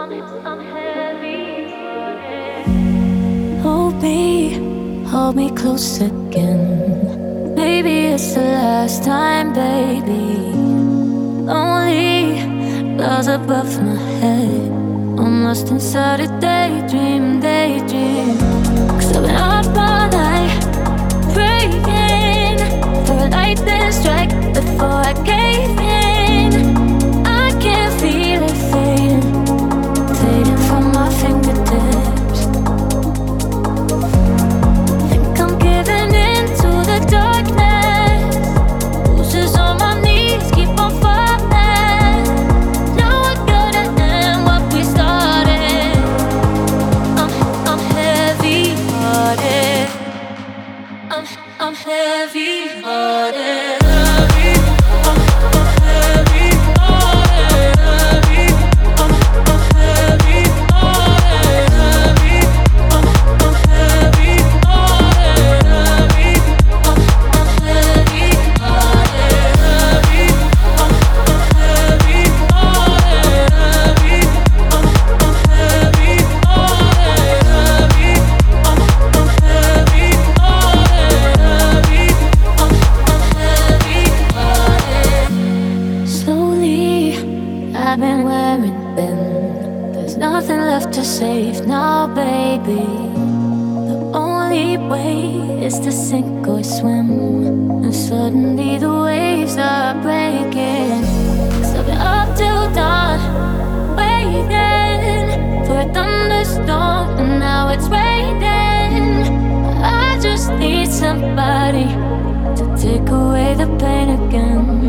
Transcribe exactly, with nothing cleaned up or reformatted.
Hold me, hold me close again. Maybe it's the last time, baby. Only clouds above my head. I'm lost inside a daydream, daydream. Cause I've been up all night, praying for a lightning strike before I cave in. I can feel it fading, fading from my fingertips. Think I'm giving in to the darkness. Bruises on my knees, keep on falling. Now I gotta end what we started. I'm, I'm heavy-hearted. I'm, I'm heavy-hearted. I've been wearing thin. There's nothing left to save now, baby. The only way is to sink or swim. And suddenly the waves are breaking. Cause I've been up till dawn, waiting for a thunderstorm. And now it's raining. I just need somebody to take away the pain again.